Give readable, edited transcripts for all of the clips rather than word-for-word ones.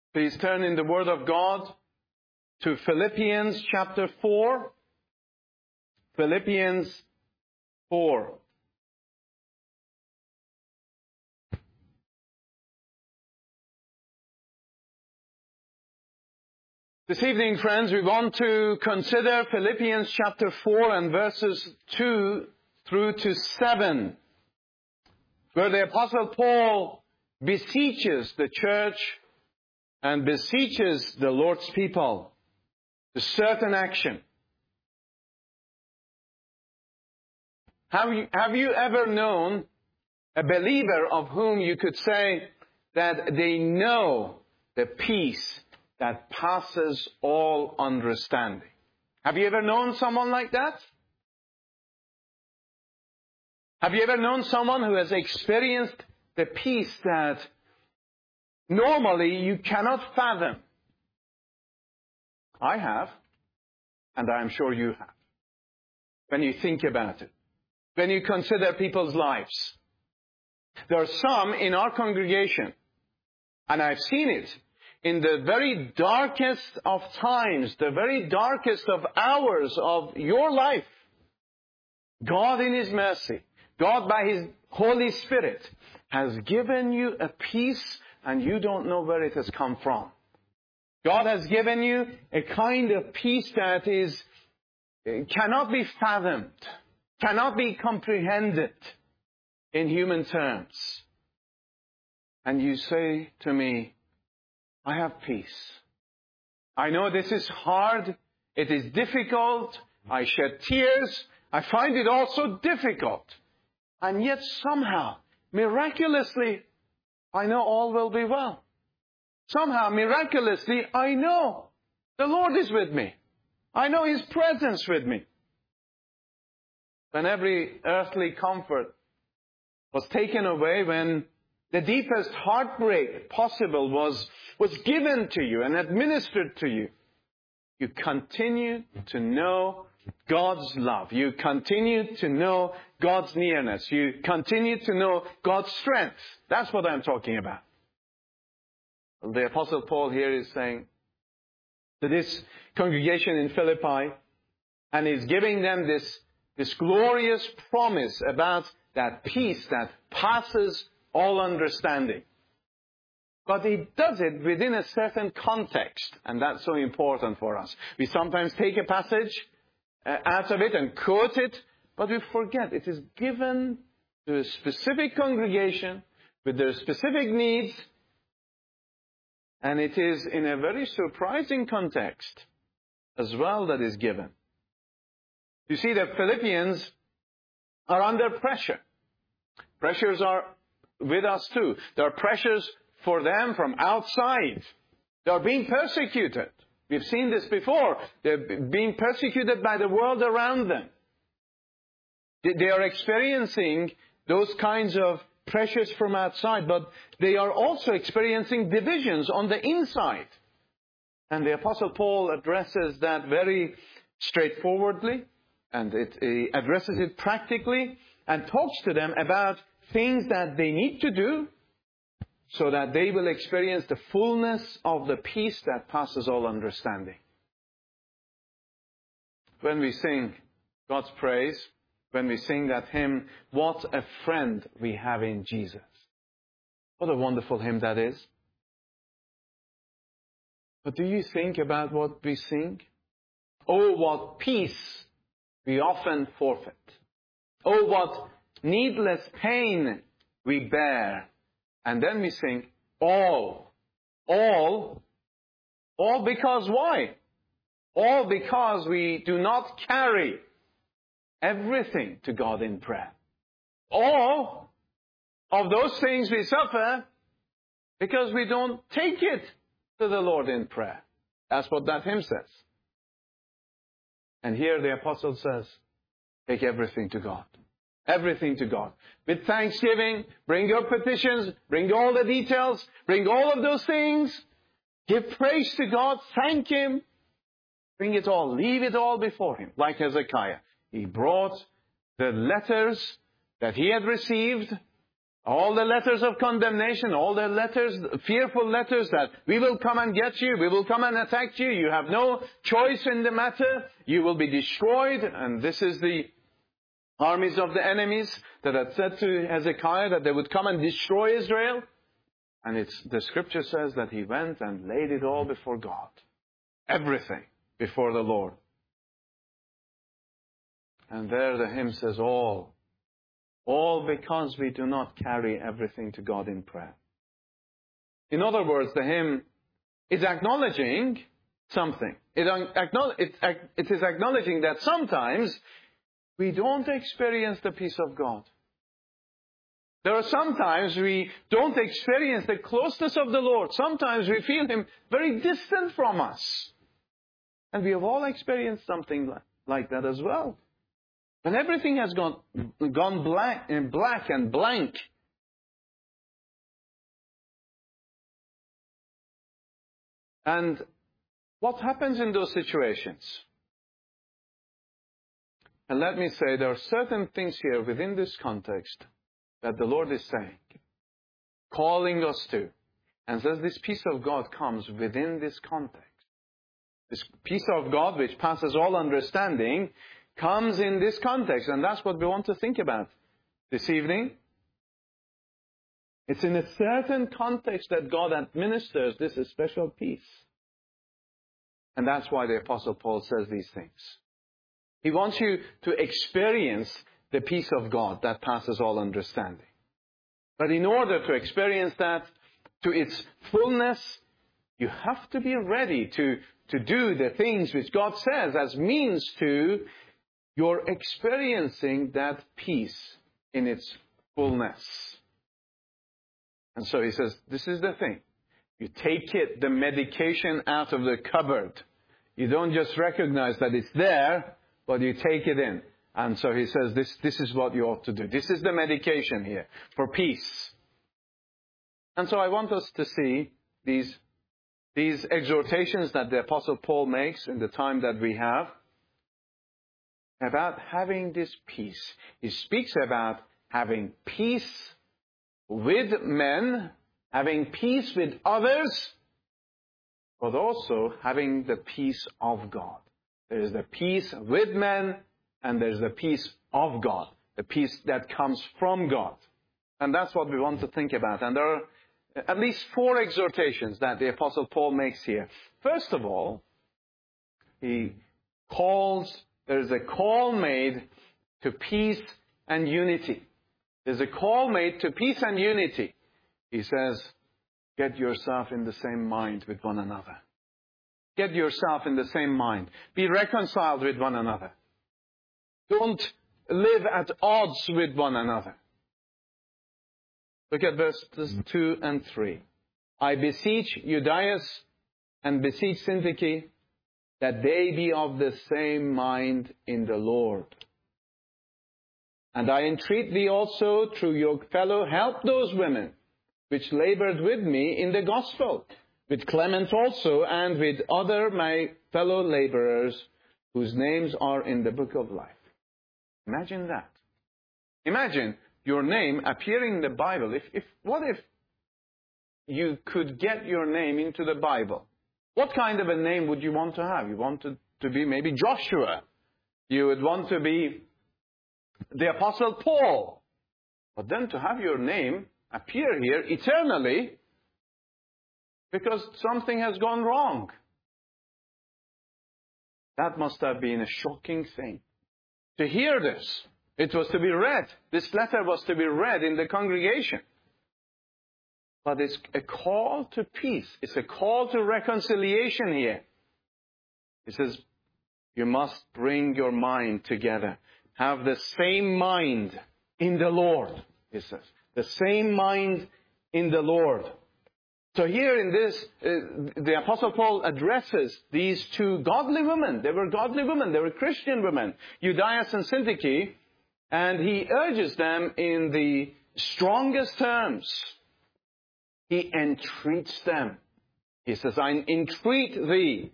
Please turn in the Word of God to Philippians chapter 4. Philippians 4. This evening, friends, we want to consider Philippians chapter 4 and verses 2 through to 7, where the Apostle Paul beseeches the church and beseeches the Lord's people to certain action. Have you ever known a believer of whom you could say that they know the peace that passes all understanding? Have you ever known someone like that? Have you ever known someone who has experienced the peace that normally you cannot fathom? I have, and I am sure you have. When you think about it, when you consider people's lives. There are some in our congregation, and I've seen it, in the very darkest of times, the very darkest of hours of your life, God in His mercy, God by His Holy Spirit, has given you a peace and you don't know where it has come from. God has given you a kind of peace that cannot be fathomed, cannot be comprehended in human terms. And you say to me, I have peace. I know this is hard. It is difficult. I shed tears. I find it also difficult. And yet somehow, miraculously, I know all will be well. Somehow, miraculously, I know the Lord is with me. I know His presence with me. When every earthly comfort was taken away, when the deepest heartbreak possible was given to you and administered to you, you continue to know God's love. You continue to know God's nearness. You continue to know God's strength. That's what I'm talking about. The Apostle Paul here is saying to this congregation in Philippi, and he's giving them this glorious promise about that peace that passes all understanding. But he does it within a certain context, and that's so important for us. We sometimes take a passage out of it and quote it, but we forget it is given to a specific congregation with their specific needs, and it is in a very surprising context as well that is given. You see, the Philippians are under pressure. Pressures are with us too. There are pressures for them from outside. They are being persecuted. We've seen this before. They're being persecuted by the world around them. They are experiencing those kinds of pressures from outside, but they are also experiencing divisions on the inside. And the Apostle Paul addresses that very straightforwardly, and he addresses it practically, and talks to them about things that they need to do so that they will experience the fullness of the peace that passes all understanding. When we sing God's praise, when we sing that hymn, what a friend we have in Jesus. What a wonderful hymn that is. But do you think about what we sing? Oh, what peace we often forfeit. Oh, what needless pain we bear. And then we sing, all because why? All because we do not carry everything to God in prayer. All of those things we suffer because we don't take it to the Lord in prayer. That's what that hymn says. And here the apostle says, take everything to God. Everything to God. With thanksgiving, bring your petitions, bring all the details, bring all of those things. Give praise to God, thank Him. Bring it all, leave it all before Him. Like Hezekiah. He brought the letters that he had received, All the letters of condemnation, all the letters, fearful letters that we will come and get you, we will come and attack you, you have no choice in the matter, you will be destroyed. And this is the armies of the enemies that had said to Hezekiah that they would come and destroy Israel. And the scripture says that he went and laid it all before God. Everything before the Lord. And there the hymn says, all because we do not carry everything to God in prayer. In other words, the hymn is acknowledging something. It is acknowledging that sometimes we don't experience the peace of God. There are sometimes we don't experience the closeness of the Lord. Sometimes we feel Him very distant from us. And we have all experienced something like that as well. When everything has gone black and blank. And what happens in those situations? And let me say, there are certain things here within this context that the Lord is saying, calling us to. And says this peace of God comes within this context. This peace of God, which passes all understanding, comes in this context. And that's what we want to think about this evening. It's in a certain context that God administers this special peace. And that's why the Apostle Paul says these things. He wants you to experience the peace of God that passes all understanding. But in order to experience that to its fullness, you have to be ready to do the things which God says as means to your experiencing that peace in its fullness. And so he says, this is the thing. You take it, the medication out of the cupboard. You don't just recognize that it's there, but you take it in. And so he says, this is what you ought to do. This is the medication here for peace. And so I want us to see these exhortations that the Apostle Paul makes in the time that we have about having this peace. He speaks about having peace with men, having peace with others, but also having the peace of God. There is the peace with men, and there's the peace of God, the peace that comes from God. And that's what we want to think about. And there are at least 4 exhortations that the Apostle Paul makes here. First of all, there's a call made to peace and unity. There's a call made to peace and unity. He says, get yourself in the same mind with one another. Get yourself in the same mind. Be reconciled with one another. Don't live at odds with one another. Look at verses 2 and 3. I beseech Euodias and beseech Syntyche that they be of the same mind in the Lord. And I entreat thee also through your fellow help those women which labored with me in the gospel, with Clement also, and with other my fellow laborers whose names are in the book of life. Imagine that. Imagine your name appearing in the Bible. What if you could get your name into the Bible? What kind of a name would you want to have? You want to be maybe Joshua. You would want to be the Apostle Paul. But then to have your name appear here eternally because something has gone wrong. That must have been a shocking thing. To hear this, it was to be read. This letter was to be read in the congregation. But it's a call to peace. It's a call to reconciliation here. He says, you must bring your mind together. Have the same mind in the Lord, he says. The same mind in the Lord. So here in this, the Apostle Paul addresses these 2 godly women. They were godly women. They were Christian women, Euodias and Syntyche. And he urges them in the strongest terms. He entreats them. He says, I entreat thee.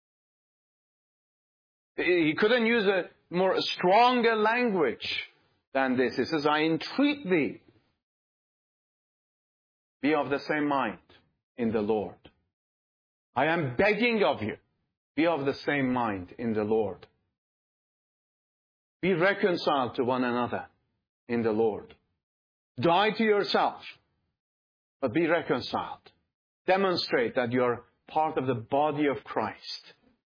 He couldn't use a more stronger language than this. He says, I entreat thee. Be of the same mind in the Lord. I am begging of you, be of the same mind in the Lord. Be reconciled to one another in the Lord. Die to yourself, but be reconciled. Demonstrate that you're part of the body of Christ.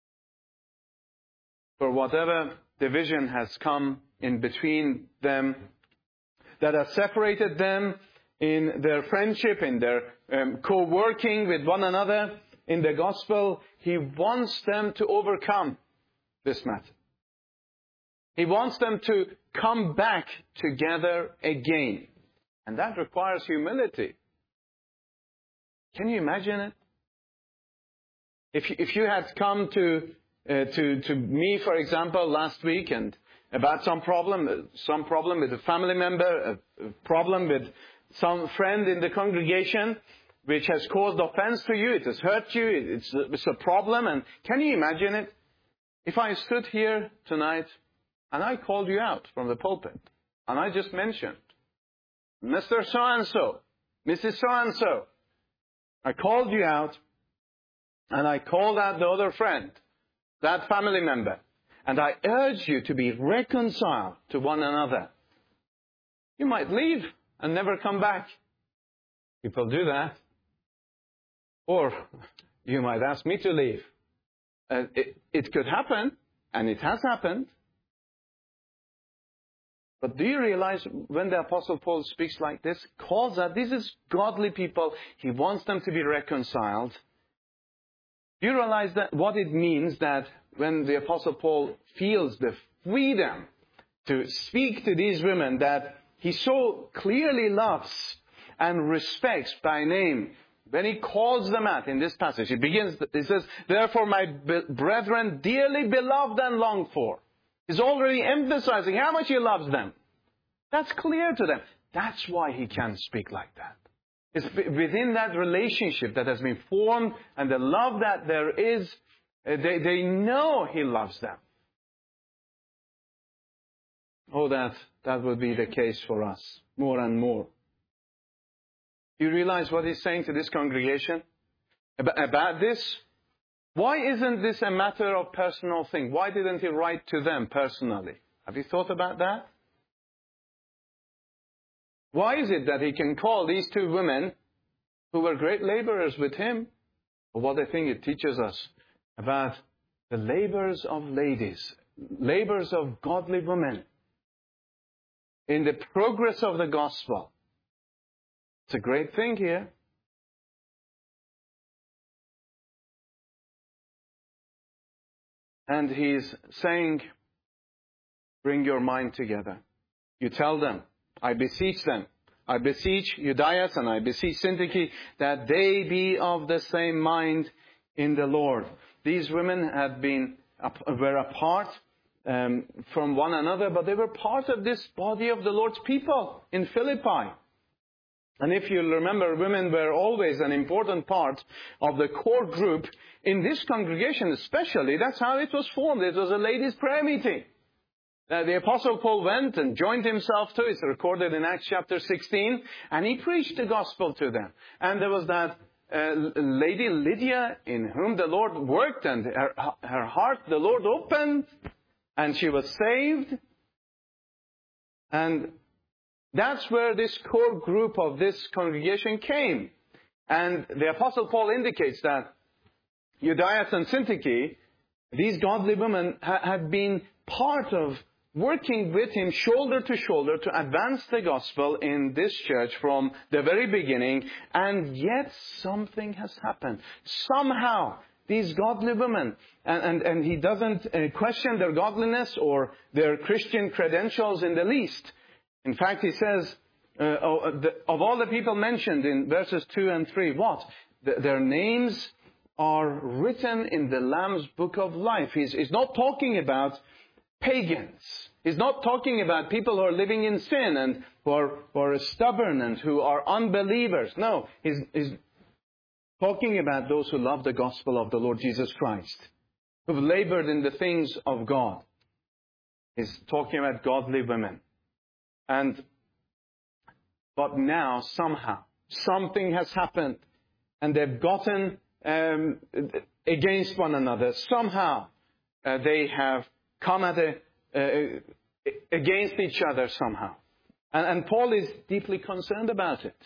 For whatever division has come in between them, that has separated them in their friendship, in their co-working with one another in the gospel, He wants them to overcome this matter. He wants them to come back together again. And that requires humility. Can you imagine it? If you had come to me, for example, last week and about some problem with a family member, a problem with some friend in the congregation, which has caused offense to you, it has hurt you, it's a problem, and can you imagine it? If I stood here tonight and I called you out from the pulpit, and I just mentioned, Mr. So-and-so, Mrs. So-and-so, I called you out, and I called out the other friend, that family member, and I urge you to be reconciled to one another. You might leave and never come back. People do that. Or you might ask me to leave. It could happen, and it has happened. But do you realize when the Apostle Paul speaks like this, calls that this is godly people, he wants them to be reconciled. Do you realize that what it means that when the Apostle Paul feels the freedom to speak to these women that he so clearly loves and respects by name, when he calls them out in this passage, it says, therefore my brethren, dearly beloved and longed for. He's already emphasizing how much he loves them. That's clear to them. That's why he can speak like that. It's within that relationship that has been formed and the love that there is, they know he loves them. Oh, that would be the case for us more and more. You realize what he's saying to this congregation about this? Why isn't this a matter of personal thing? Why didn't he write to them personally? Have you thought about that? Why is it that he can call these two women who were great laborers with him? Well, what I think it teaches us about the labors of ladies, labors of godly women in the progress of the gospel. It's a great thing here. And he's saying, bring your mind together. You tell them, I beseech them, I beseech Euodias and I beseech Syntyche that they be of the same mind in the Lord. These women were apart from one another, but they were part of this body of the Lord's people in Philippi. And if you remember, women were always an important part of the core group in this congregation especially. That's how it was formed. It was a ladies' prayer meeting. The Apostle Paul went and joined himself to, it's recorded in Acts chapter 16, and he preached the gospel to them. And there was that lady Lydia in whom the Lord worked, and her heart the Lord opened, and she was saved. And that's where this core group of this congregation came. And the Apostle Paul indicates that Euodias and Syntyche, these godly women, had been part of working with him shoulder to shoulder to advance the gospel in this church from the very beginning. And yet something has happened. Somehow these godly women, and he doesn't question their godliness or their Christian credentials in the least. In fact, he says, of all the people mentioned in verses 2 and 3, what? Their names are written in the Lamb's book of life. He's not talking about pagans. He's not talking about people who are living in sin and who are stubborn and who are unbelievers. No, he's talking about those who love the gospel of the Lord Jesus Christ, who've labored in the things of God. He's talking about godly women. But now, somehow, something has happened and they've gotten against one another. Somehow they have come against each other somehow. And Paul is deeply concerned about it.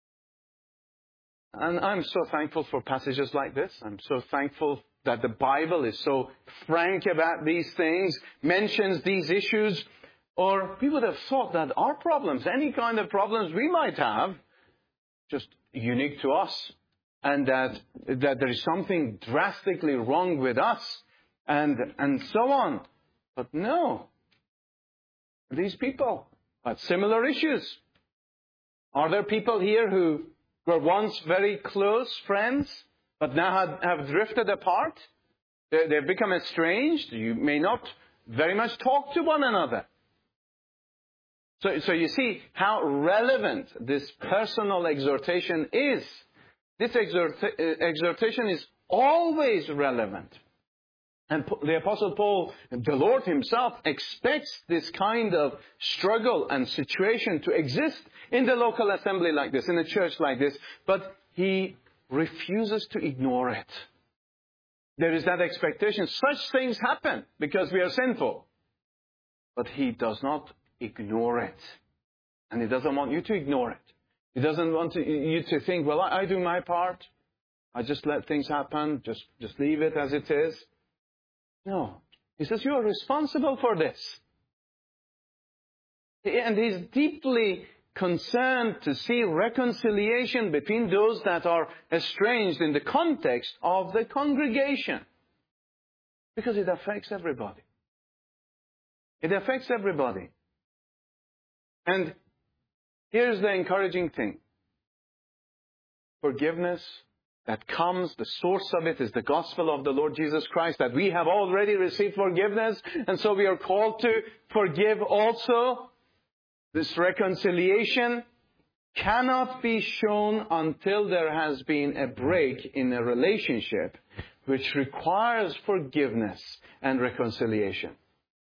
And I'm so thankful for passages like this. I'm so thankful that the Bible is so frank about these things, mentions these issues. Or we would have thought that our problems, any kind of problems we might have, just unique to us, and that there is something drastically wrong with us, and so on. But no. These people had similar issues. Are there people here who were once very close friends, but now have drifted apart? They've become estranged. You may not very much talk to one another. So you see how relevant this personal exhortation is. This exhortation is always relevant. And the Apostle Paul, the Lord Himself, expects this kind of struggle and situation to exist in the local assembly like this, in a church like this. But He refuses to ignore it. There is that expectation. Such things happen because we are sinful. But He does not ignore it. And He doesn't want you to ignore it. He doesn't want you to think, well, I do my part. I just let things happen. Just leave it as it is. No. He says, you are responsible for this. And He's deeply concerned to see reconciliation between those that are estranged in the context of the congregation. Because it affects everybody. It affects everybody. And here's the encouraging thing. Forgiveness that comes, the source of it is the gospel of the Lord Jesus Christ, that we have already received forgiveness, and so we are called to forgive also. This reconciliation cannot be shown until there has been a break in a relationship which requires forgiveness and reconciliation.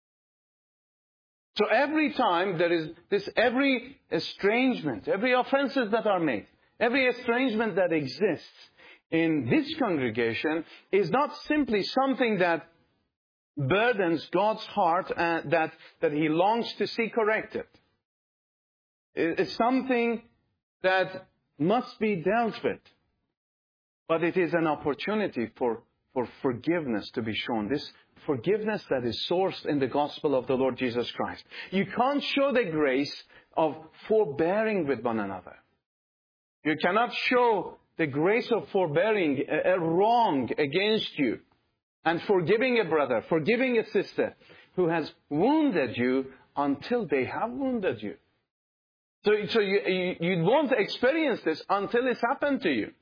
So every time there is this, every estrangement, every offenses that are made, every estrangement that exists in this congregation is not simply something that burdens God's heart and that He longs to see corrected. It's something that must be dealt with. But it is an opportunity for forgiveness to be shown. This forgiveness that is sourced in the gospel of the Lord Jesus Christ. You can't show the grace of forbearing with one another. You cannot show the grace of forbearing a wrong against you and forgiving a brother, forgiving a sister who has wounded you until they have wounded you. So you won't experience this until it's happened to you.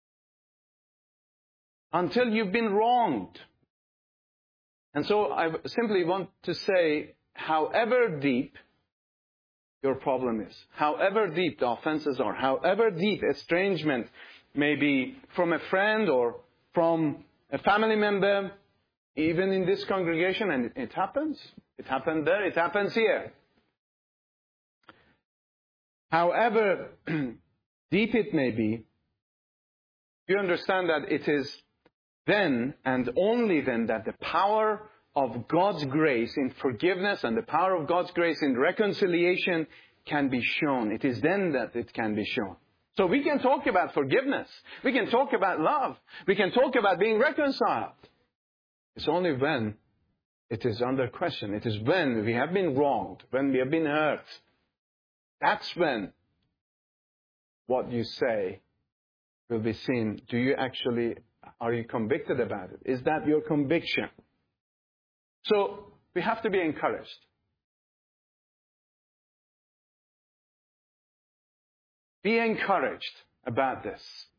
Until you've been wronged. And so I simply want to say, however deep your problem is, however deep the offenses are, however deep estrangement may be from a friend or from a family member, even in this congregation, and it happens. It happened there, it happens here. However deep it may be, you understand that it is then and only then that the power of God's grace in forgiveness and the power of God's grace in reconciliation can be shown. It is then that it can be shown. So we can talk about forgiveness. We can talk about love. We can talk about being reconciled. It's only when it is under question. It is when we have been wronged, when we have been hurt. That's when what you say will be seen. Are you convicted about it? Is that your conviction? So we have to be encouraged. Be encouraged about this.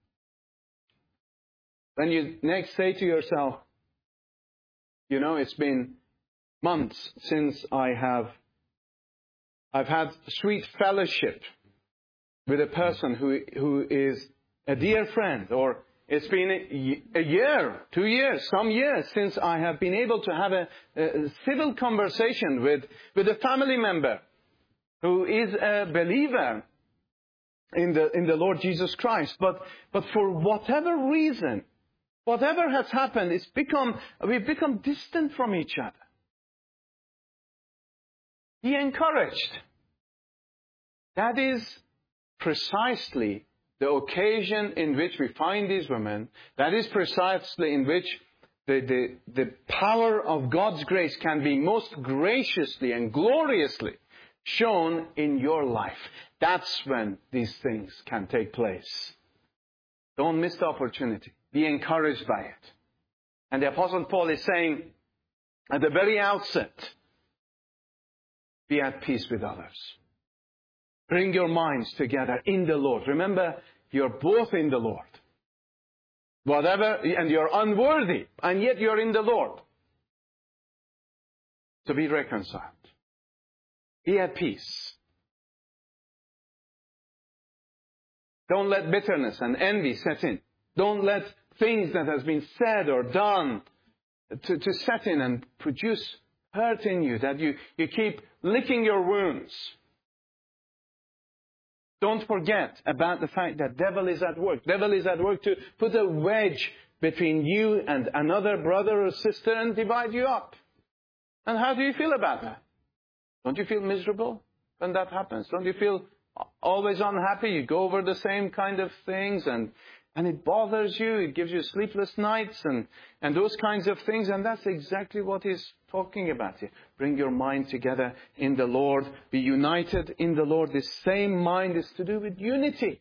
When you next say to yourself, it's been months since I've had sweet fellowship with a person who is a dear friend, or it's been a year, 2 years, some years since I have been able to have a civil conversation with a family member who is a believer. in the Lord Jesus Christ. But for whatever reason, whatever has happened, we've become distant from each other. Be encouraged. That is precisely the occasion in which we find these women. That is precisely in which the power of God's grace can be most graciously and gloriously shown in your life. That's when these things can take place. Don't miss the opportunity. Be encouraged by it. And the Apostle Paul is saying at the very outset, be at peace with others. Bring your minds together in the Lord. Remember, you're both in the Lord. And you're unworthy, and yet you're in the Lord. So be reconciled. Be at peace. Don't let bitterness and envy set in. Don't let things that has been said or done to set in and produce hurt in you, that you keep licking your wounds. Don't forget about the fact that devil is at work. Devil is at work to put a wedge between you and another brother or sister and divide you up. And how do you feel about that? Don't you feel miserable when that happens? Don't you feel always unhappy? You go over the same kind of things and it bothers you. It gives you sleepless nights and those kinds of things. And that's exactly what he's talking about here. Bring your mind together in the Lord. Be united in the Lord. This same mind is to do with unity.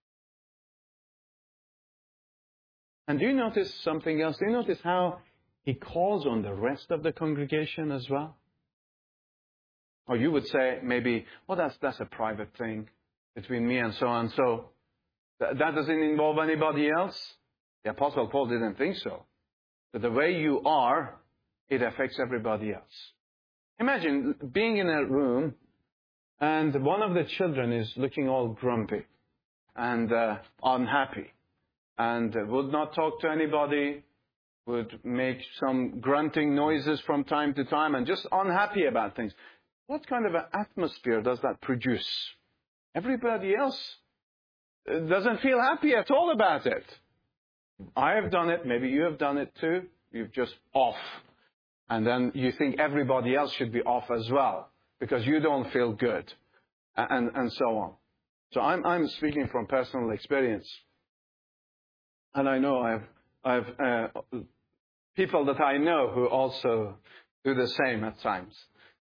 And do you notice something else? Do you notice how he calls on the rest of the congregation as well? Or you would say maybe, well, that's a private thing between me and so on. So that doesn't involve anybody else. The Apostle Paul didn't think so. But the way you are, it affects everybody else. Imagine being in a room and one of the children is looking all grumpy and unhappy and would not talk to anybody, would make some grunting noises from time to time and just unhappy about things. What kind of an atmosphere does that produce? Everybody else doesn't feel happy at all about it. I have done it. Maybe you have done it too. You're just off. And then you think everybody else should be off as well because you don't feel good and so on. So I'm speaking from personal experience. And I know I've people that I know who also do the same at times.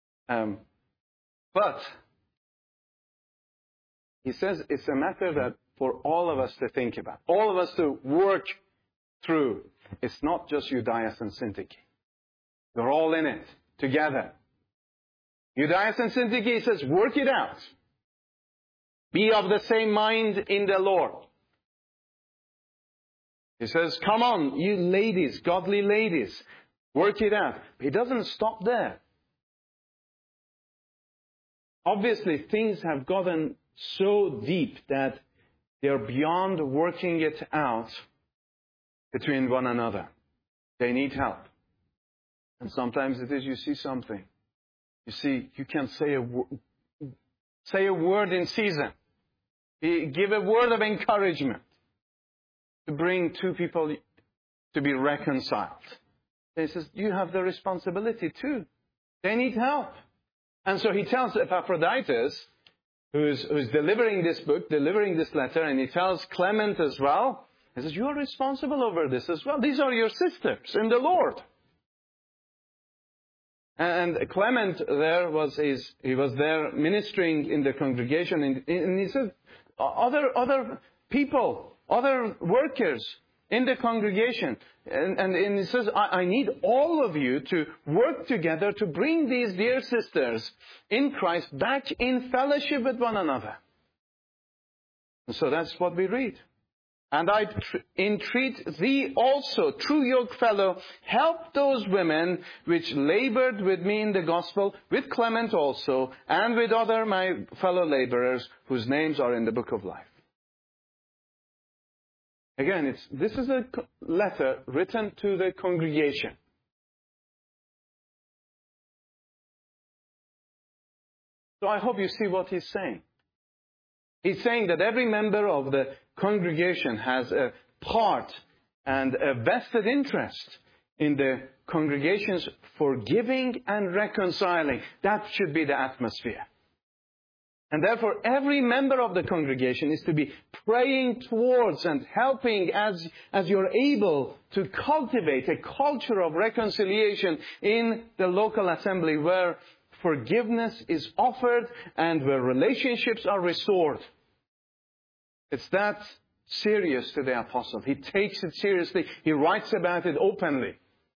But he says it's a matter that for all of us to think about, all of us to work through. It's not just Judaias and Syntyche. They're all in it together. Judaias and Syntyche, he says, work it out. Be of the same mind in the Lord. He says, come on, you ladies, godly ladies, work it out. But he doesn't stop there. Obviously, things have gotten so deep that they're beyond working it out between one another. They need help. And sometimes it is you see something. You see, you can say a word in season. Give a word of encouragement to bring two people to be reconciled. And he says, you have the responsibility too. They need help. And so he tells Epaphroditus, who's delivering this book, delivering this letter, and he tells Clement as well, he says, you are responsible over this as well. These are your sisters in the Lord. And Clement he was there ministering in the congregation, and he said, other people, other workers in the congregation. And he says, I need all of you to work together to bring these dear sisters in Christ back in fellowship with one another. And so that's what we read. And I entreat thee also, true yoke fellow, help those women which labored with me in the gospel, with Clement also, and with other my fellow laborers, whose names are in the book of life. Again, this is a letter written to the congregation. So I hope you see what he's saying. He's saying that every member of the congregation has a part and a vested interest in the congregation's forgiving and reconciling. That should be the atmosphere. And therefore, every member of the congregation is to be praying towards and helping as you're able to cultivate a culture of reconciliation in the local assembly where forgiveness is offered and where relationships are restored. It's that serious to the apostle. He takes it seriously. He writes about it openly.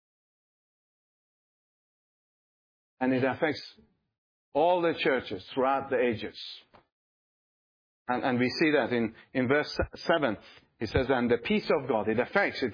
And it affects all the churches throughout the ages. And we see that in verse 7. He says, and the peace of God, it affects,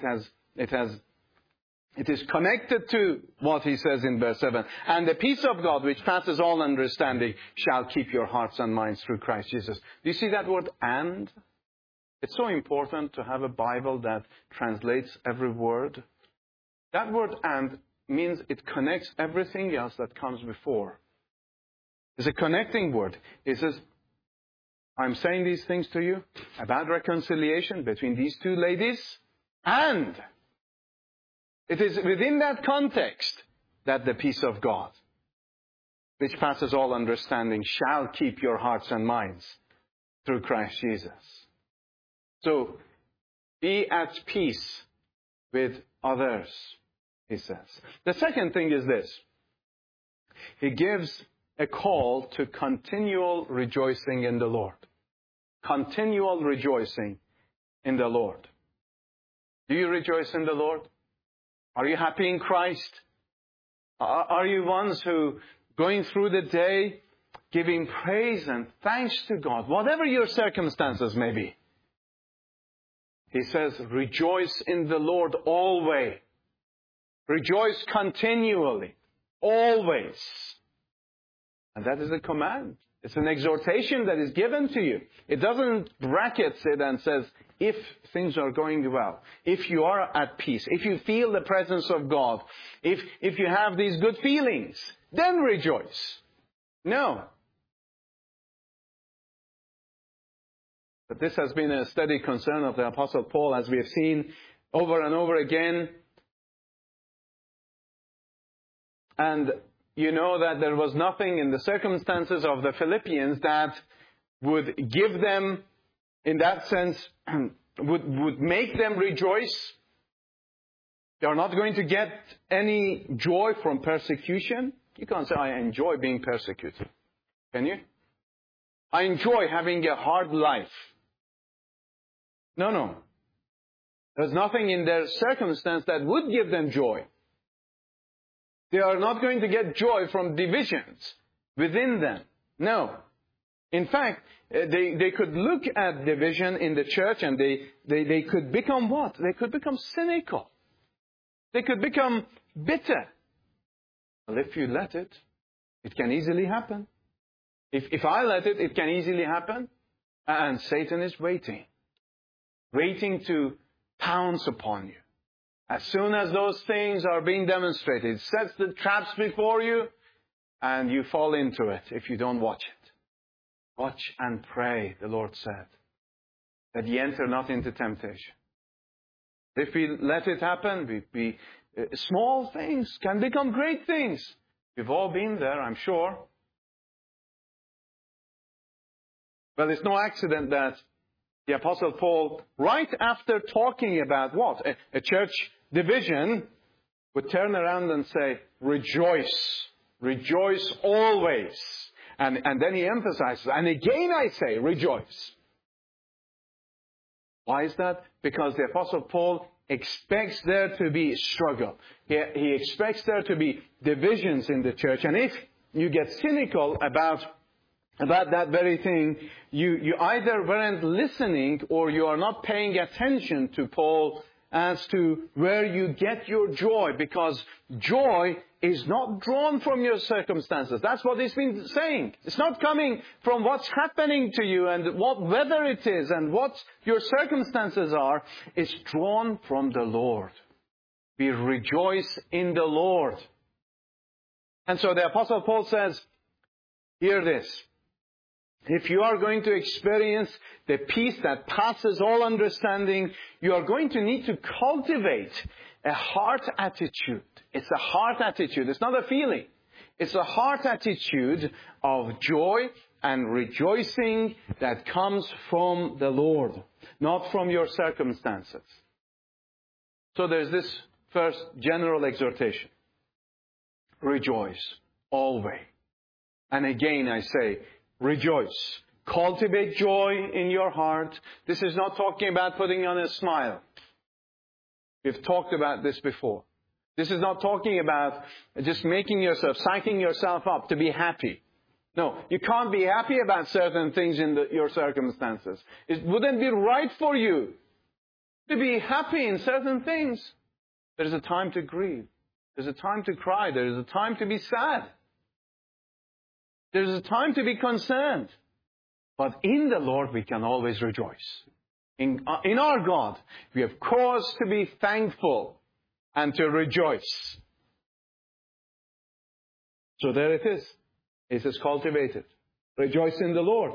it is connected to what he says in verse 7. And the peace of God, which passes all understanding, shall keep your hearts and minds through Christ Jesus. Do you see that word and? It's so important to have a Bible that translates every word. That word and means it connects everything else that comes before. It's a connecting word. It says, I'm saying these things to you about reconciliation between these two ladies, and it is within that context that the peace of God, which passes all understanding, shall keep your hearts and minds through Christ Jesus. So, be at peace with others, he says. The second thing is this. He gives a call to continual rejoicing in the Lord. Continual rejoicing in the Lord. Do you rejoice in the Lord? Are you happy in Christ? Are you ones who, going through the day, giving praise and thanks to God, whatever your circumstances may be? He says, rejoice in the Lord always. Rejoice continually. Always. And that is a command. It's an exhortation that is given to you. It doesn't bracket it and says, if things are going well, if you are at peace, if you feel the presence of God, if you have these good feelings, then rejoice. No. But this has been a steady concern of the Apostle Paul, as we have seen over and over again. And you know that there was nothing in the circumstances of the Philippians that would give them, in that sense, would make them rejoice. They are not going to get any joy from persecution. You can't say, I enjoy being persecuted. Can you? I enjoy having a hard life. No. There's nothing in their circumstance that would give them joy. They are not going to get joy from divisions within them. No. In fact, they could look at division in the church and they could become what? They could become cynical. They could become bitter. Well, if you let it, it can easily happen. If I let it, it can easily happen. And Satan is waiting to pounce upon you. As soon as those things are being demonstrated, it sets the traps before you, and you fall into it if you don't watch it. Watch and pray, the Lord said, that ye enter not into temptation. If we let it happen, small things can become great things. We've all been there, I'm sure. Well, it's no accident that the Apostle Paul, right after talking about what? A church division, would turn around and say, rejoice. Rejoice always. And then he emphasizes, and again I say, rejoice. Why is that? Because the Apostle Paul expects there to be struggle. He expects there to be divisions in the church. And if you get cynical about that very thing, you either weren't listening or you are not paying attention to Paul as to where you get your joy, because joy is not drawn from your circumstances. That's what he's been saying. It's not coming from what's happening to you and what weather it is and what your circumstances are. It's drawn from the Lord. We rejoice in the Lord. And so the Apostle Paul says, hear this. if you are going to experience the peace that passes all understanding, you are going to need to cultivate a heart attitude. It's a heart attitude. It's not a feeling. It's a heart attitude of joy and rejoicing that comes from the Lord, not from your circumstances. So there's this first general exhortation. Rejoice always. And again I say, rejoice. Cultivate joy in your heart. This is not talking about putting on a smile. We've talked about this before. This is not talking about just making yourself, psyching yourself up to be happy. No, you can't be happy about certain things in your circumstances. It wouldn't be right for you to be happy in certain things. There is a time to grieve. There's a time to cry. There is a time to be sad. There's a time to be concerned. But in the Lord we can always rejoice. In our God, we have cause to be thankful and to rejoice. So there it is. It is cultivated. Rejoice in the Lord.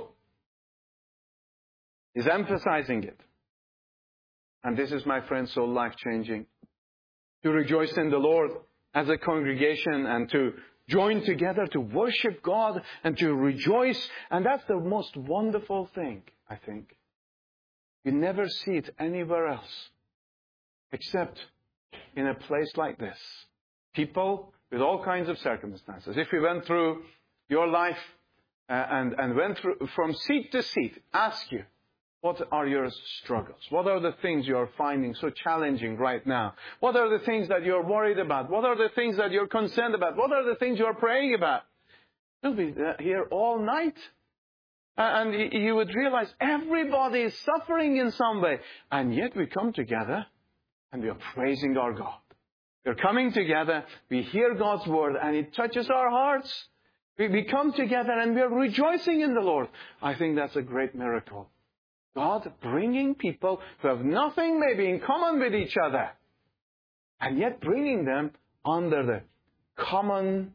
He's emphasizing it. And this is, my friends, so life-changing. To rejoice in the Lord as a congregation and to join together to worship God and to rejoice. And that's the most wonderful thing, I think. You never see it anywhere else except in a place like this. People with all kinds of circumstances. If we went through your life and went through from seat to seat, ask you, what are your struggles? What are the things you are finding so challenging right now? What are the things that you're worried about? What are the things that you're concerned about? What are the things you're praying about? You'll be here all night. And you would realize everybody is suffering in some way. And yet we come together and we are praising our God. We're coming together, we hear God's word and it touches our hearts. We come together and we are rejoicing in the Lord. I think that's a great miracle. God bringing people who have nothing maybe in common with each other, and yet bringing them under the common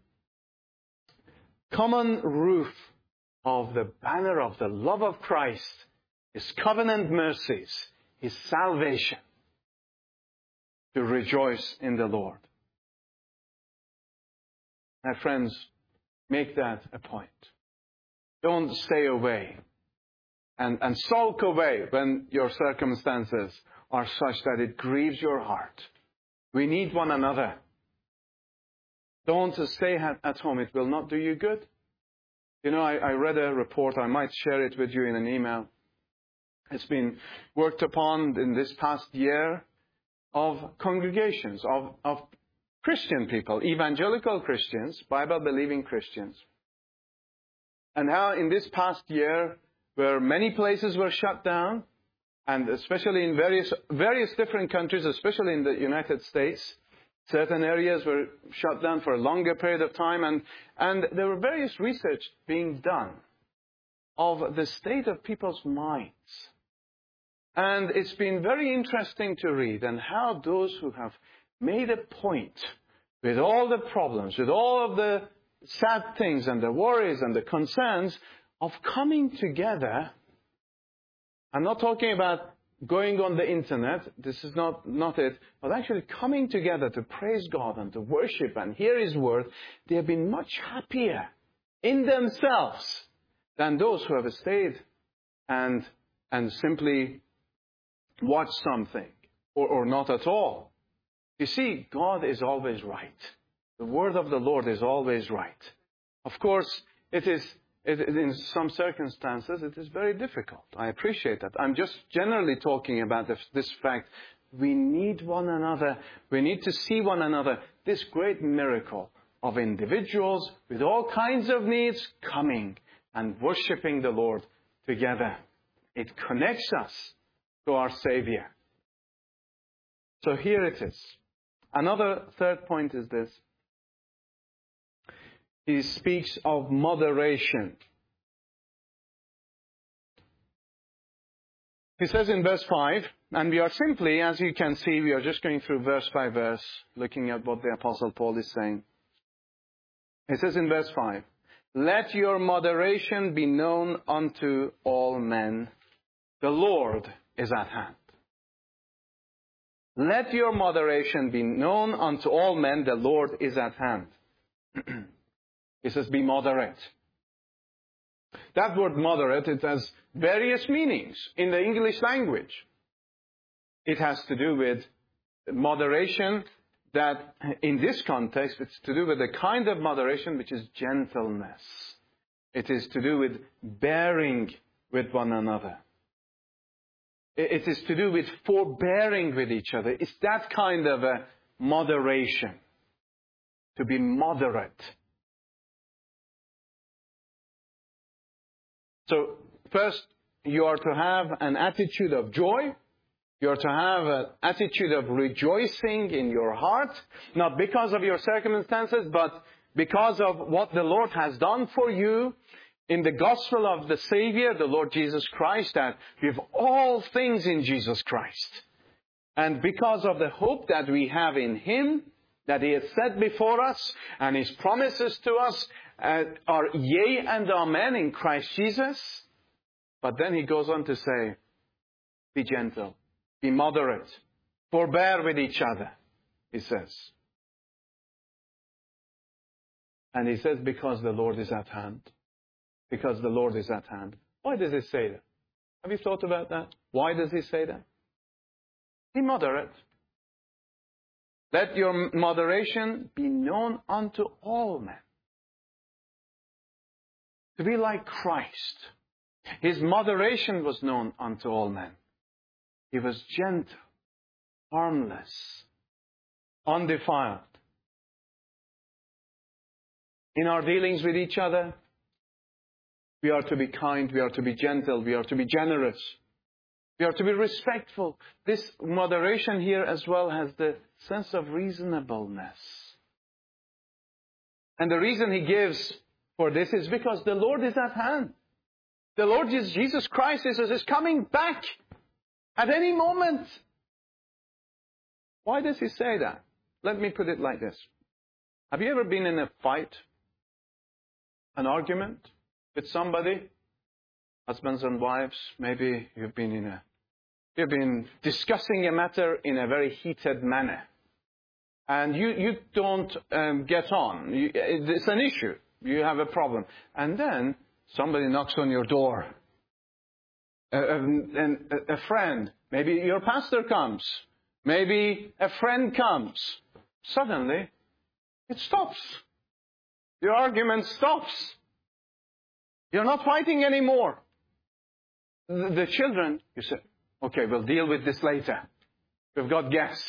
roof of the banner of the love of Christ, His covenant mercies, His salvation, to rejoice in the Lord. My friends, make that a point. Don't stay away and sulk away when your circumstances are such that it grieves your heart. We need one another. Don't stay at home. It will not do you good. You know, I read a report. I might share it with you in an email. It's been worked upon in this past year of congregations, of Christian people, evangelical Christians, Bible-believing Christians. And how in this past year, where many places were shut down, and especially in various different countries, especially in the United States, certain areas were shut down for a longer period of time, and there were various research being done of the state of people's minds. And it's been very interesting to read and how those who have made a point with all the problems, with all of the sad things and the worries and the concerns of coming together. I'm not talking about going on the internet. This is not it. But actually coming together to praise God and to worship and hear His word. They have been much happier in themselves than those who have stayed and simply watched something or not at all. You see, God is always right. The word of the Lord is always right. Of course, in some circumstances, it is very difficult. I appreciate that. I'm just generally talking about this fact. We need one another. We need to see one another. This great miracle of individuals with all kinds of needs coming and worshiping the Lord together. It connects us to our Savior. So here it is. Another third point is this. He speaks of moderation. He says in verse 5, and we are simply, as you can see, we are just going through verse by verse, looking at what the Apostle Paul is saying. He says in verse 5, Let your moderation be known unto all men. The Lord is at hand. Let your moderation be known unto all men. The Lord is at hand. He says, be moderate. That word moderate, it has various meanings in the English language. It has to do with moderation that, in this context, it's to do with the kind of moderation which is gentleness. It is to do with bearing with one another. It is to do with forbearing with each other. It's that kind of a moderation. To be moderate. So, first, you are to have an attitude of joy. You are to have an attitude of rejoicing in your heart. Not because of your circumstances, but because of what the Lord has done for you in the gospel of the Savior, the Lord Jesus Christ, that we have all things in Jesus Christ. And because of the hope that we have in Him, that He has set before us, and His promises to us are yea and amen in Christ Jesus. But then He goes on to say, be gentle, be moderate, forbear with each other, He says. And He says, because the Lord is at hand. Because the Lord is at hand. Why does He say that? Have you thought about that? Why does He say that? Be moderate. Let your moderation be known unto all men. To be like Christ. His moderation was known unto all men. He was gentle, harmless, undefiled. In our dealings with each other, we are to be kind, we are to be gentle, we are to be generous. We are to be respectful. This moderation here as well has the sense of reasonableness. And the reason He gives for this is because the Lord is at hand. The Lord Jesus Christ is coming back at any moment. Why does He say that? Let me put it like this. Have you ever been in a fight, an argument with somebody? Husbands and wives, maybe you've been discussing a matter in a very heated manner. And you don't get on. It's an issue. You have a problem. And then somebody knocks on your door. A friend, maybe your pastor comes. Maybe a friend comes. Suddenly, it stops. Your argument stops. You're not fighting anymore. The children, you say, okay, we'll deal with this later. We've got guests.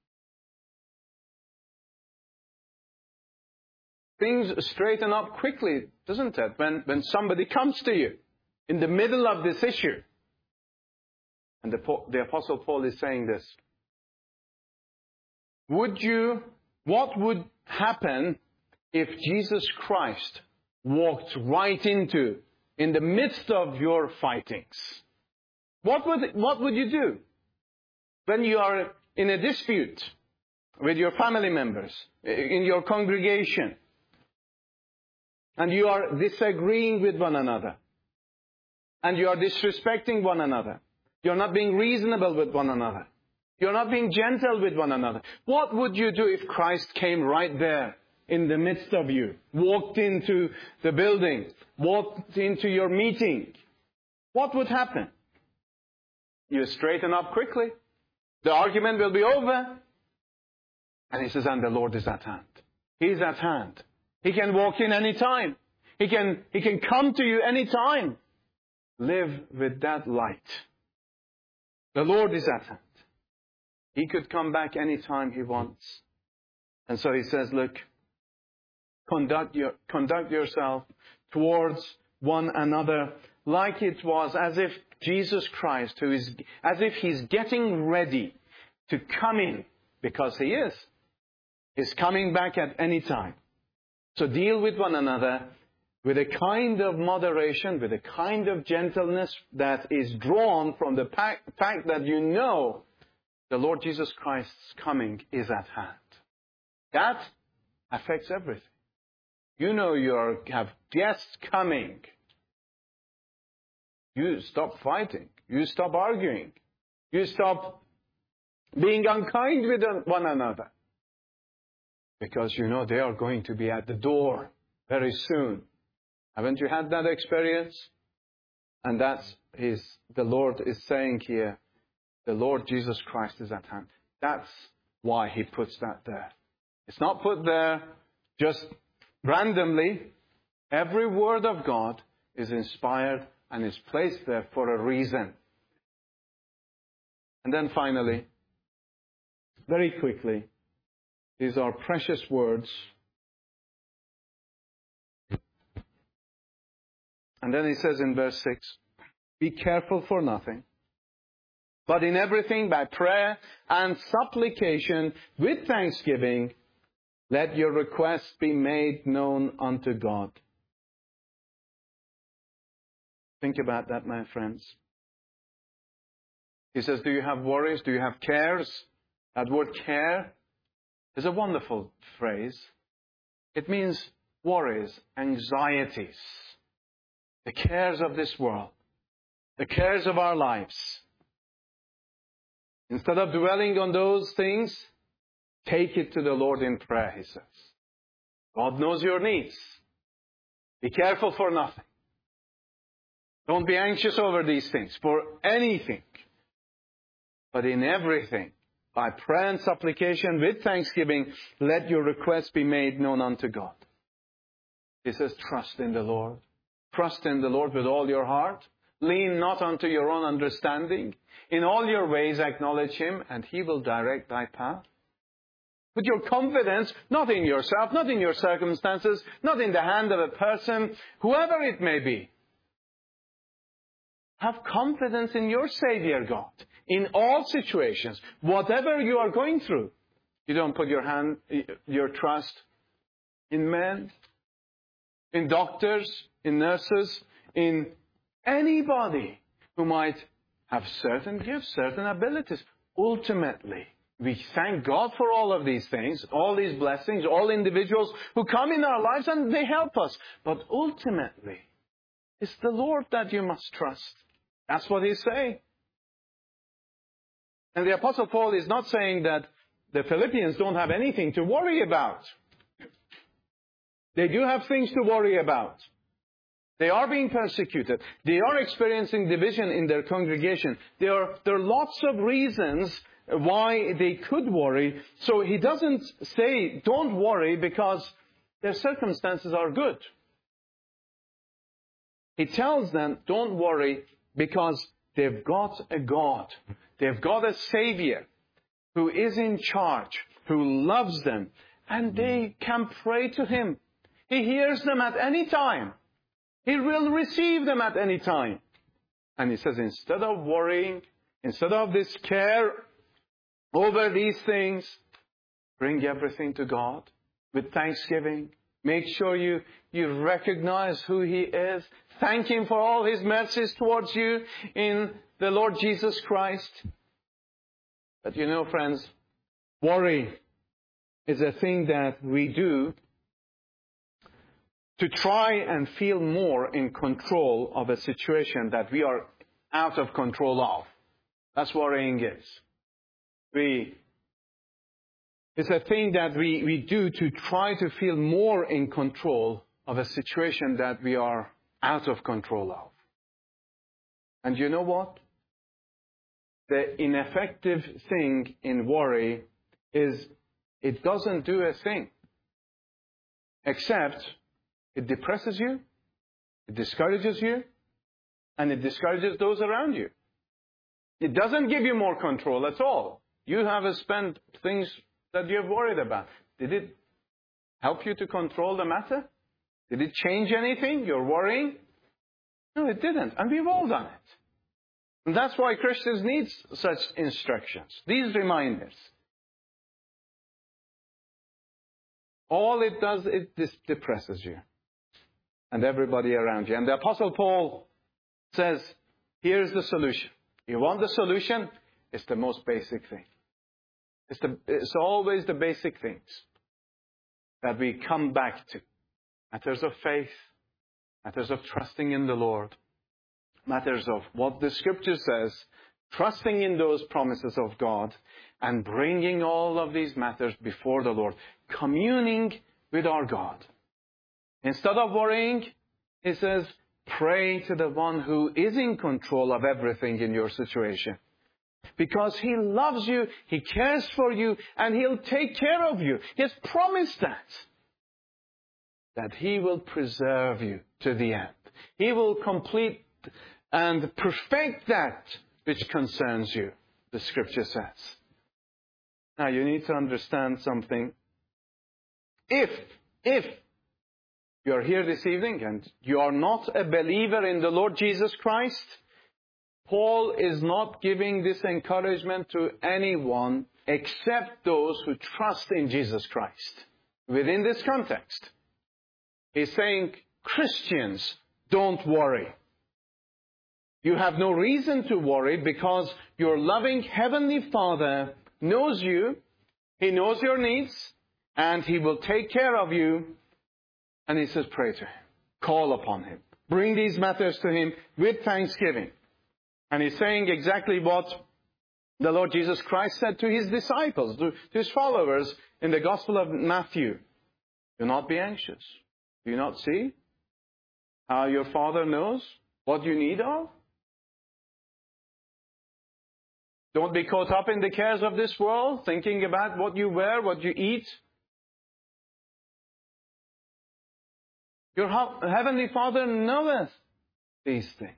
Things straighten up quickly, doesn't it? When somebody comes to you in the middle of this issue. And the Apostle Paul is saying this. What would happen if Jesus Christ walked right in the midst of your fightings? What would you do when you are in a dispute with your family members, in your congregation, and you are disagreeing with one another, and you are disrespecting one another? You're not being reasonable with one another. You're not being gentle with one another. What would you do if Christ came right there in the midst of you, walked into the building, walked into your meeting? What would happen? You straighten up quickly. The argument will be over. And He says, and the Lord is at hand. He's at hand. He can walk in any time. He can come to you any time. Live with that light. The Lord is at hand. He could come back any time He wants. And so He says, look, conduct yourself towards one another like it was as if Jesus Christ, as if He's getting ready to come in, because He is coming back at any time. So deal with one another with a kind of moderation, with a kind of gentleness that is drawn from the fact that you know the Lord Jesus Christ's coming is at hand. That affects everything. You know have guests coming. You stop fighting. You stop arguing. You stop being unkind with one another. Because you know they are going to be at the door very soon. Haven't you had that experience? And the Lord is saying here, the Lord Jesus Christ is at hand. That's why He puts that there. It's not put there just randomly. Every word of God is inspired and is placed there for a reason. And then finally, very quickly, these are precious words. And then He says in verse 6, be careful for nothing, but in everything by prayer and supplication with thanksgiving, let your requests be made known unto God. Think about that, my friends. He says, do you have worries? Do you have cares? That word care is a wonderful phrase. It means worries, anxieties, the cares of this world, the cares of our lives. Instead of dwelling on those things, take it to the Lord in prayer, he says. God knows your needs. Be careful for nothing. Don't be anxious over these things, for anything. But in everything, by prayer and supplication with thanksgiving, let your requests be made known unto God. He says, trust in the Lord. Trust in the Lord with all your heart. Lean not unto your own understanding. In all your ways acknowledge Him, and He will direct thy path. Put your confidence not in yourself, not in your circumstances, not in the hand of a person, whoever it may be. Have confidence in your Savior God. In all situations, whatever you are going through. You don't put your trust in men, in doctors, in nurses, in anybody who might have certain gifts, certain abilities. Ultimately, we thank God for all of these things, all these blessings, all individuals who come in our lives and they help us. But ultimately, it's the Lord that you must trust. That's what He's saying. And the Apostle Paul is not saying that the Philippians don't have anything to worry about. They do have things to worry about. They are being persecuted. They are experiencing division in their congregation. There are lots of reasons why they could worry. So he doesn't say, don't worry because their circumstances are good. He tells them, don't worry because they've got a God. They've got a Savior who is in charge, who loves them, and they can pray to Him. He hears them at any time. He will receive them at any time. And he says, instead of worrying, instead of this care over these things, bring everything to God with thanksgiving. Make sure you recognize who He is. Thank Him for all His mercies towards you in the Lord Jesus Christ. But you know, friends, worry is a thing that we do to try and feel more in control of a situation that we are out of control of. That's what worrying is. It's a thing that we do to try to feel more in control of a situation that we are out of control of. And you know what? The ineffective thing in worry is it doesn't do a thing. Except it depresses you, it discourages you, and it discourages those around you. It doesn't give you more control at all. You have spent things that you have worried about. Did it help you to control the matter? Did it change anything? You're worrying? No, it didn't. And we've all done it. And that's why Christians need such instructions, these reminders. All it does, it depresses you and everybody around you. And the Apostle Paul says, here's the solution. You want the solution? It's the most basic thing. It's always the basic things that we come back to. Matters of faith. Matters of trusting in the Lord. Matters of what the Scripture says. Trusting in those promises of God. And bringing all of these matters before the Lord. Communing with our God. Instead of worrying, he says, pray to the one who is in control of everything in your situation. Because He loves you, He cares for you, and He'll take care of you. He has promised that He will preserve you to the end. He will complete and perfect that which concerns you, the Scripture says. Now you need to understand something. If you're here this evening and you are not a believer in the Lord Jesus Christ, Paul is not giving this encouragement to anyone except those who trust in Jesus Christ. Within this context, he's saying, Christians, don't worry. You have no reason to worry because your loving Heavenly Father knows you, He knows your needs, and He will take care of you. And he says, pray to Him. Call upon Him. Bring these matters to Him with thanksgiving. And he's saying exactly what the Lord Jesus Christ said to His disciples, to His followers in the Gospel of Matthew. Do not be anxious. Do you not see how your Father knows what you need of? Don't be caught up in the cares of this world, thinking about what you wear, what you eat. Your Heavenly Father knoweth these things.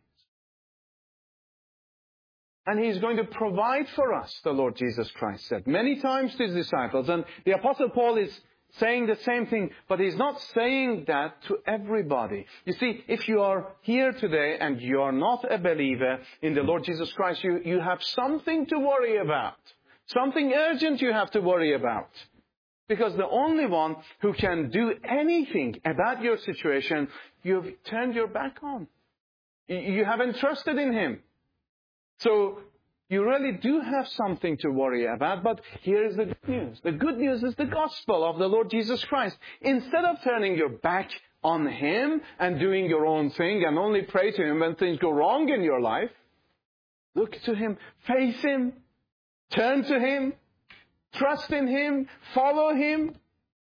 And He's going to provide for us, the Lord Jesus Christ said many times to His disciples. And the Apostle Paul is saying the same thing, but he's not saying that to everybody. You see, if you are here today and you are not a believer in the Lord Jesus Christ, you have something to worry about. Something urgent you have to worry about. Because the only one who can do anything about your situation, you've turned your back on. You haven't trusted in Him. So you really do have something to worry about, but here is the good news. The good news is the gospel of the Lord Jesus Christ. Instead of turning your back on Him and doing your own thing and only pray to Him when things go wrong in your life, look to Him, face Him, turn to Him, trust in Him, follow Him.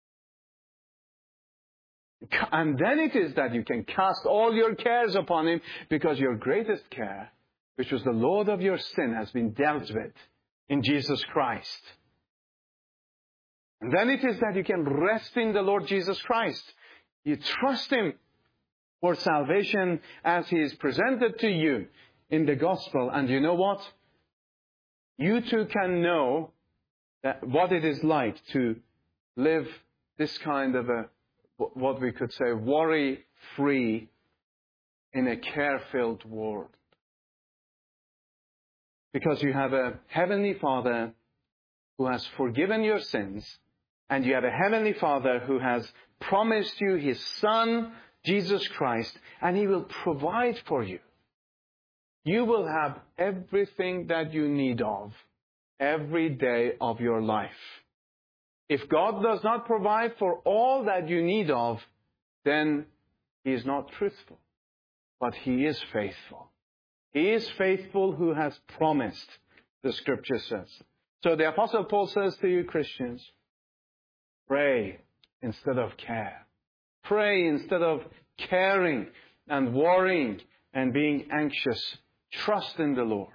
And then it is that you can cast all your cares upon Him, because your greatest care, which was the load of your sin, has been dealt with in Jesus Christ. And then it is that you can rest in the Lord Jesus Christ. You trust Him for salvation as He is presented to you in the gospel. And you know what? You too can know what it is like to live this kind of a, what we could say, worry-free in a care-filled world. Because you have a Heavenly Father who has forgiven your sins, and you have a Heavenly Father who has promised you His Son, Jesus Christ, and He will provide for you. You will have everything that you need of every day of your life. If God does not provide for all that you need of, then He is not truthful. But He is faithful. He is faithful who has promised, the Scripture says. So the Apostle Paul says to you, Christians, pray instead of care. Pray instead of caring and worrying and being anxious. Trust in the Lord.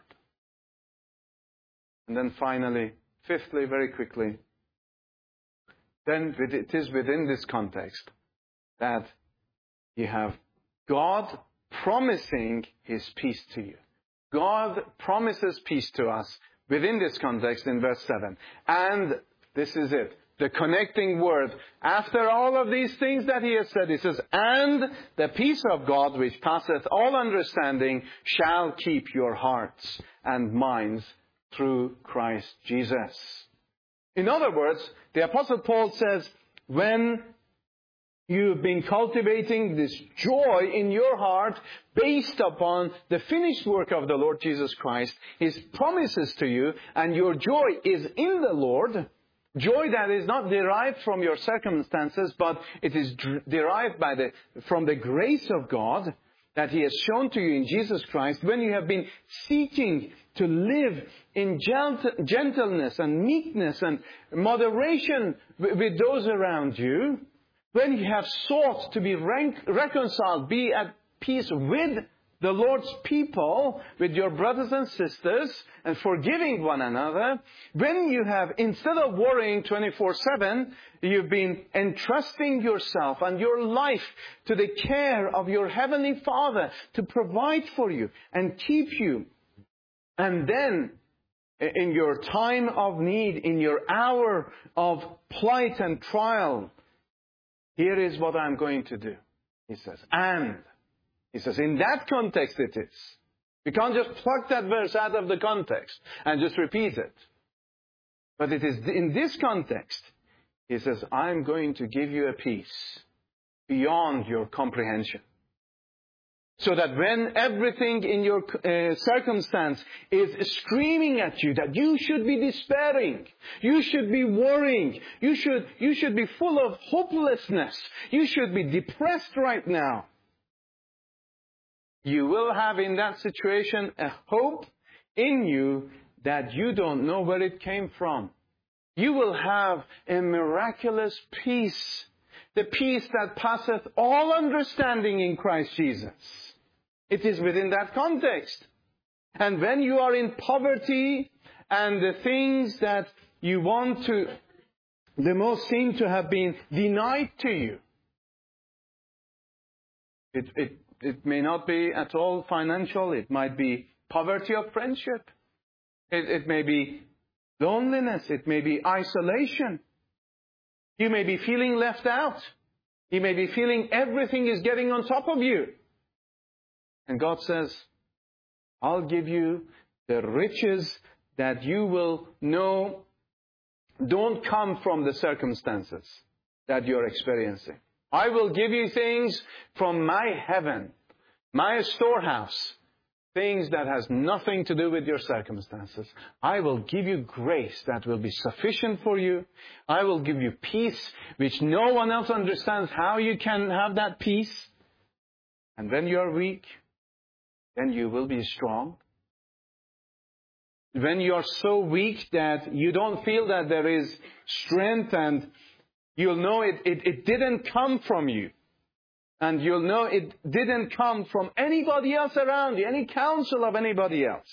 And then finally, fifthly, very quickly, then it is within this context that you have God promising His peace to you. God promises peace to us within this context in verse 7. And this is it. The connecting word. After all of these things that He has said, He says, and the peace of God which passeth all understanding shall keep your hearts and minds through Christ Jesus. In other words, the Apostle Paul says, when you've been cultivating this joy in your heart based upon the finished work of the Lord Jesus Christ, His promises to you, and your joy is in the Lord, Joy that is not derived from your circumstances, but it is derived from the grace of God that He has shown to you in Jesus Christ, when you have been seeking to live in gentleness and meekness and moderation with those around you, when you have sought to be reconciled, be at peace with the Lord's people, with your brothers and sisters, and forgiving one another, when you have, instead of worrying 24/7, you've been entrusting yourself and your life to the care of your Heavenly Father to provide for you and keep you. And then, in your time of need, in your hour of plight and trial, here is what I'm going to do, He says. And He says, in that context it is. We can't just pluck that verse out of the context and just repeat it. But it is in this context, He says, I'm going to give you a peace beyond your comprehension. So that when everything in your circumstance is screaming at you that you should be despairing, you should be worrying, you should be full of hopelessness, you should be depressed right now, you will have in that situation a hope in you that you don't know where it came from. You will have a miraculous peace. The peace that passeth all understanding in Christ Jesus. It is within that context. And when you are in poverty and the things that you want to, the most seem to have been denied to you. It may not be at all financial. It might be poverty of friendship. It may be loneliness. It may be isolation. You may be feeling left out. You may be feeling everything is getting on top of you. And God says, I'll give you the riches that you will know don't come from the circumstances that you're experiencing. I will give you things from my heaven, my storehouse, things that has nothing to do with your circumstances. I will give you grace that will be sufficient for you. I will give you peace which no one else understands how you can have that peace. And when you are weak, then you will be strong. When you are so weak that you don't feel that there is strength, and you'll know it didn't come from you. And you'll know it didn't come from anybody else around you, any counsel of anybody else.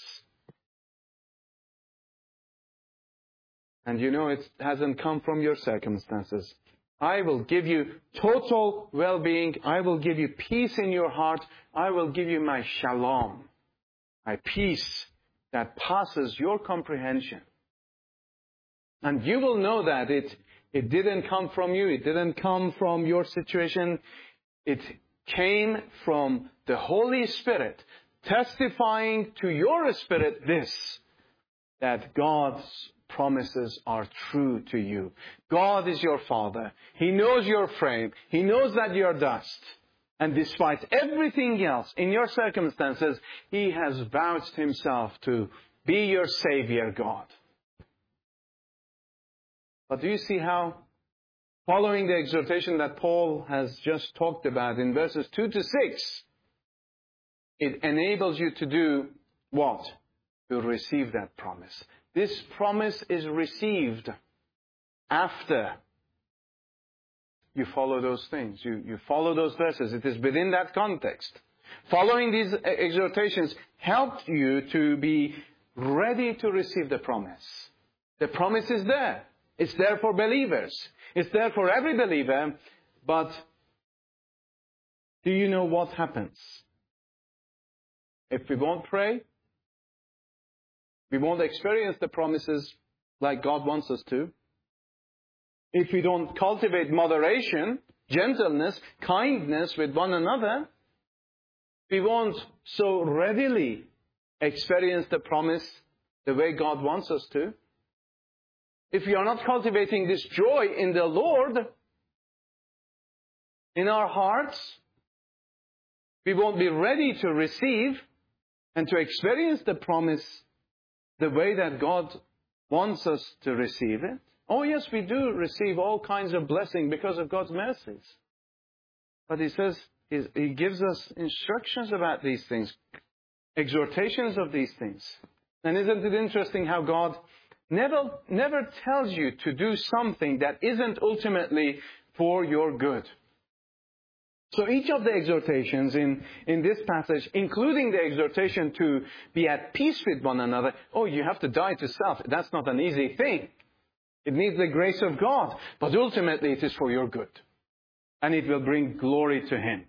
And you know it hasn't come from your circumstances. I will give you total well-being. I will give you peace in your heart. I will give you my shalom, my peace that passes your comprehension. And you will know that it didn't come from you. It didn't come from your situation. It came from the Holy Spirit testifying to your spirit this, that God's promises are true to you. God is your Father. He knows your frame. He knows that you're dust. And despite everything else in your circumstances, He has vouched Himself to be your Savior, God. But do you see how, following the exhortation that Paul has just talked about in verses 2 to 6, it enables you to do what? To receive that promise. This promise is received after you follow those things. You follow those verses. It is within that context. Following these exhortations helped you to be ready to receive the promise. The promise is there. It's there for believers. It's there for every believer. But do you know what happens? If we won't pray, we won't experience the promises like God wants us to. If we don't cultivate moderation, gentleness, kindness with one another, we won't so readily experience the promise the way God wants us to. If we are not cultivating this joy in the Lord in our hearts, we won't be ready to receive and to experience the promise the way that God wants us to receive it. Oh yes, we do receive all kinds of blessing because of God's mercies. But he says, he gives us instructions about these things, exhortations of these things. And isn't it interesting how God never tells you to do something that isn't ultimately for your good. So each of the exhortations in this passage, including the exhortation to be at peace with one another, oh, you have to die to self. That's not an easy thing. It needs the grace of God. But ultimately it is for your good. And it will bring glory to Him.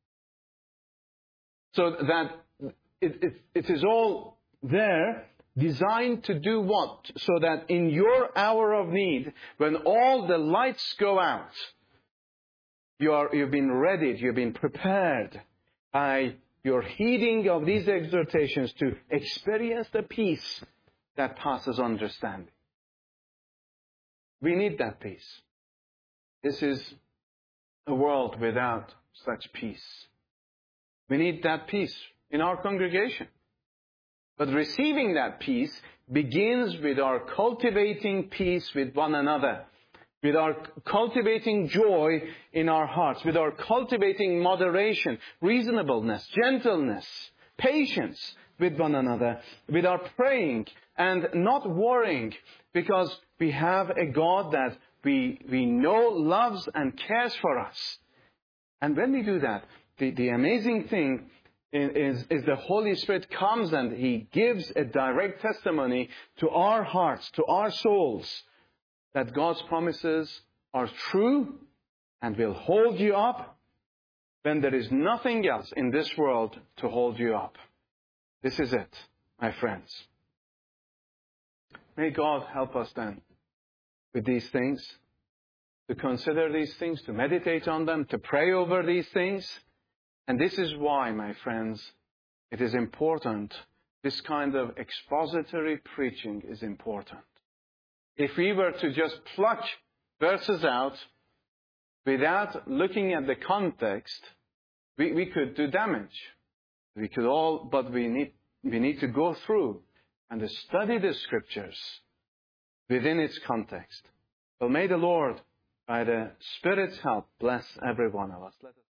So that it is all there, designed to do what? So that in your hour of need, when all the lights go out, you've been readied, you've been prepared by your heeding of these exhortations to experience the peace that passes understanding. We need that peace. This is a world without such peace. We need that peace in our congregation. But receiving that peace begins with our cultivating peace with one another, with our cultivating joy in our hearts, with our cultivating moderation, reasonableness, gentleness, patience with one another, with our praying and not worrying, because we have a God that we know loves and cares for us. And when we do that, the amazing thing is the Holy Spirit comes and He gives a direct testimony to our hearts, to our souls, that God's promises are true and will hold you up when there is nothing else in this world to hold you up. This is it, my friends. May God help us then with these things, to consider these things, to meditate on them, to pray over these things. And this is why, my friends, it is important. This kind of expository preaching is important. If we were to just pluck verses out without looking at the context, we could do damage. But we need to go through and to study the Scriptures within its context. Well, may the Lord, by the Spirit's help, bless every one of us. Let us